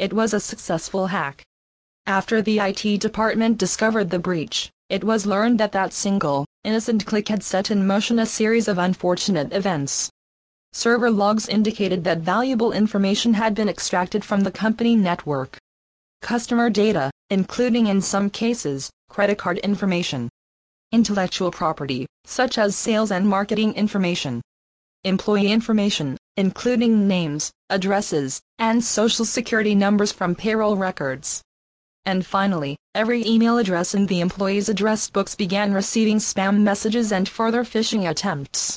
it was a successful hack. After the IT department discovered the breach, it was learned that that single, innocent click had set in motion a series of unfortunate events. Server logs indicated that valuable information had been extracted from the company network. Customer data, including in some cases, credit card information. Intellectual property, such as sales and marketing information. Employee information, including names, addresses, and social security numbers from payroll records. And finally, every email address in the employees' address books began receiving spam messages and further phishing attempts.